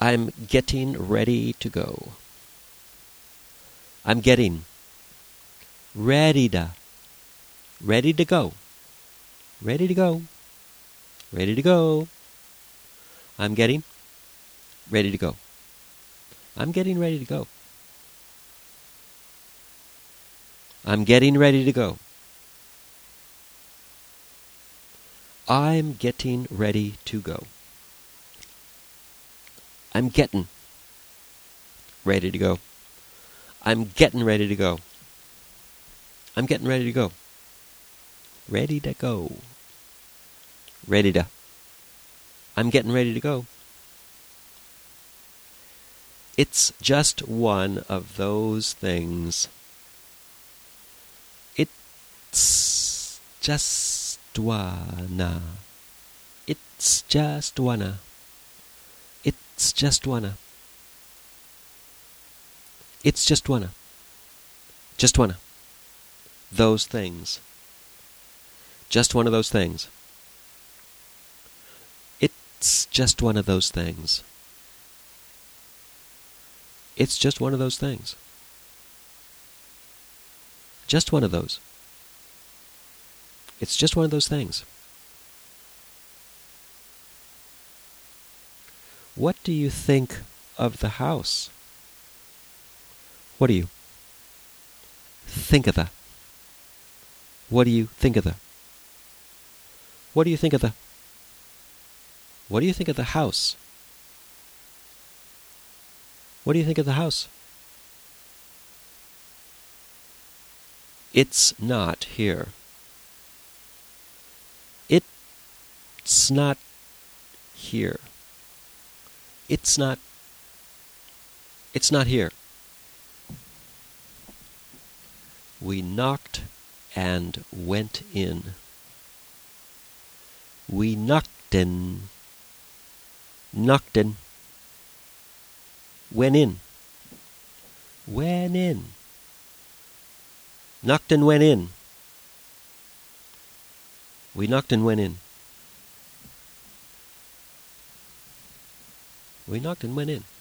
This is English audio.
I'm getting ready to go. I'm getting ready to go. Ready to go. Ready to go. I'm getting ready to go. I'm getting ready to go. I'm getting ready to go. I'm getting ready to go. I'm getting ready to go. I'm getting ready to go. I'm getting ready to go. Ready to go. Ready to. I'm getting ready to go. It's just one of those things. It's just wanna. It's just wanna. It's just wanna. It's just wanna. Just wanna. Those things. Just one of those things. It's just one of those things. It's just one of those things. Just one of those. It's just one of those things. What do you think of the house? What do you think of the? What do you think of the? What do you think of the? What do you think of the house? What do you think of the house? It's not here. It's not here. It's not here. We knocked and went in. We knocked in. Knocked in. Went in. Went in. Knocked and went in. We knocked and went in. We knocked and went in.